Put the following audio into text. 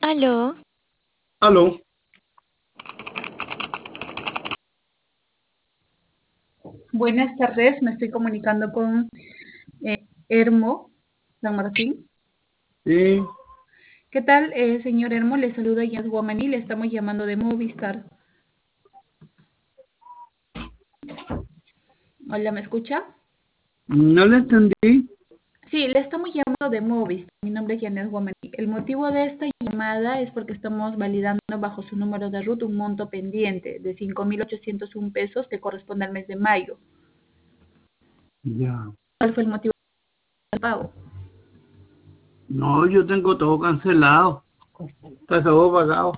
Aló, Aló, Buenas tardes, me estoy comunicando con Hermo San Martín. sí, ¿Qué tal, señor Hermo? Le saluda Yas Guamaní, le estamos llamando de Movistar. Hola, ¿me escucha? no le entendí. Sí, le estamos llamando de Movistar. Mi nombre es Yanes Guamaní. El motivo de esta llamada es porque estamos validando bajo su número de ruta un monto pendiente de 5.801 pesos que corresponde al mes de mayo. Ya. ¿Cuál fue el motivo del pago? No, yo tengo todo cancelado. Está todo pagado.